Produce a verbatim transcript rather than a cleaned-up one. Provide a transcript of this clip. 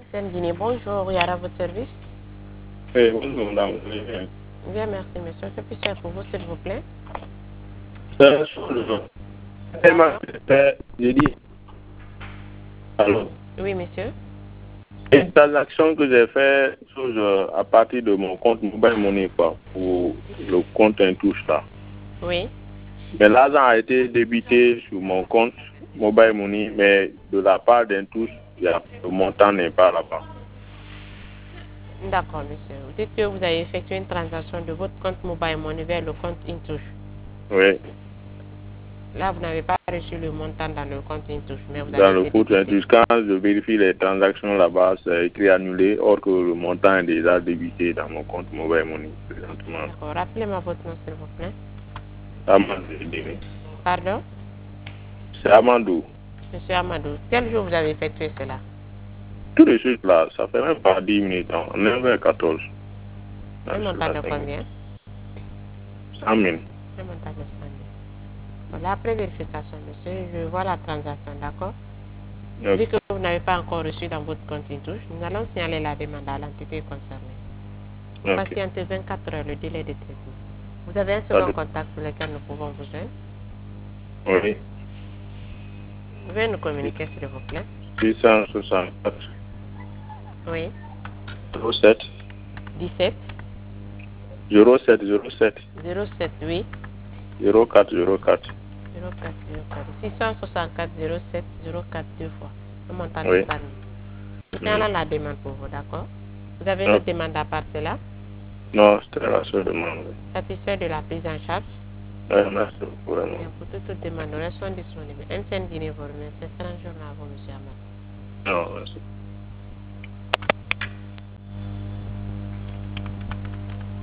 M C N Guinée, bonjour, Yara, votre service. Oui, bonjour, madame. Bien, merci, monsieur. Que puis-je faire pour vous, s'il vous plaît? Euh, sur le paiement que j'ai fait, j'ai dit. Allô? Oui, monsieur. Une transaction que j'ai fait sur, euh, à partir de mon compte Mobile Money, quoi, pour le compte Intouche là. Oui. Mais l'argent a été débité sur mon compte Mobile Money, mais de la part d'Intouche, le montant n'est pas là-bas. D'accord, monsieur. Vous dites que vous avez effectué une transaction de votre compte Mobile Money vers le compte Intouche. Oui. Là, vous n'avez pas reçu le montant dans le compte Intouche, mais vous Dans avez le été compte débité. Intouche, quand je vérifie les transactions là-bas, c'est écrit annulé, or que le montant est déjà débité dans mon compte Mobile Money présentement. D'accord. Rappelez-moi votre nom, s'il vous plaît. Amadou Dini. Pardon? C'est Amadou. Monsieur Amadou, quel jour vous avez effectué cela? Tout de suite là, ça fait même pas dix minutes, hein, neuf heures quatorze. Un montant de combien? cent mille. Un montant de cent mille. Voilà, après vérification, monsieur, je vois la transaction, d'accord? Okay. Vu que vous n'avez pas encore reçu dans votre compte Intouche, nous allons signaler la demande à l'entité concernée. Vous Okay. patientez vingt-quatre heures le délai de traitement. Vous avez un second contact sur lequel nous pouvons vous joindre? Oui. Vous pouvez nous communiquer, s'il vous plaît? six cent soixante-quatre. Oui. zéro sept. dix-sept. zéro sept zéro sept. zéro sept, oui. zéro quatre zéro quatre. zéro quatre zéro quatre. six cent soixante-quatre zéro sept zéro quatre deux fois. Le montant de Oui. cent mille. Nous allons la demande pour vous, d'accord? Vous avez une Okay. autre demande à part cela? Non, c'était la seule demande. Satisfait de la prise en charge? Oui, merci beaucoup. Vraiment. Bien, pour toute autre demande, nous restons disponibles. M C N Guinée vous remercie. Excellent journée à vous, monsieur Ahmad. Non, merci.